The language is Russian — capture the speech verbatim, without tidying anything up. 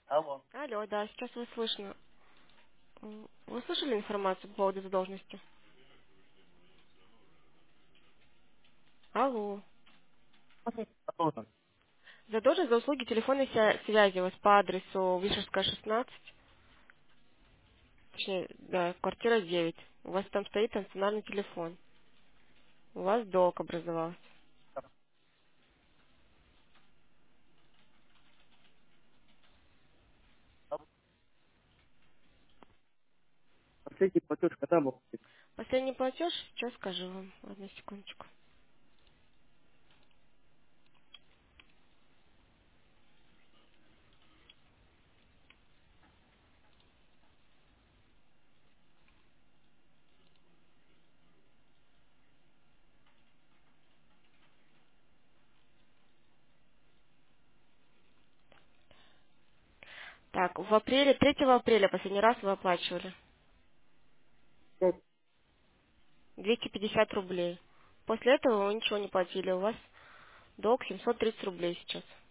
Алло. Алло, да, сейчас вы слышно. М, Вы слышали информацию по поводу задолженности? Алло. Алло. Задолженность за услуги телефонной ся- связи у вас по адресу Вишерская, шестнадцать, точнее, да, квартира девять. У вас там стоит стационарный телефон. У вас долг образовался. Последний платеж когда был? Последний платеж, сейчас скажу вам. Одну секундочку. Так, в апреле, третьего апреля последний раз вы оплачивали. Ну, двести пятьдесят рублей. После этого вы ничего не платили. У вас долг семьсот тридцать рублей сейчас.